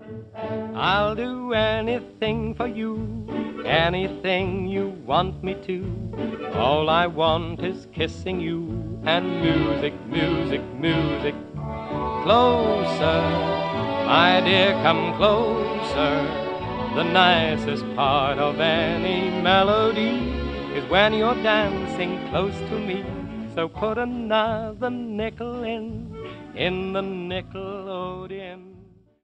I'll do anything for you, anything you want me to. All I want is kissing you and music, music, music. Closer, my dear, come closer. The nicest part of any melody is when you're dancing close to me. So put another nickel in the Nickelodeon.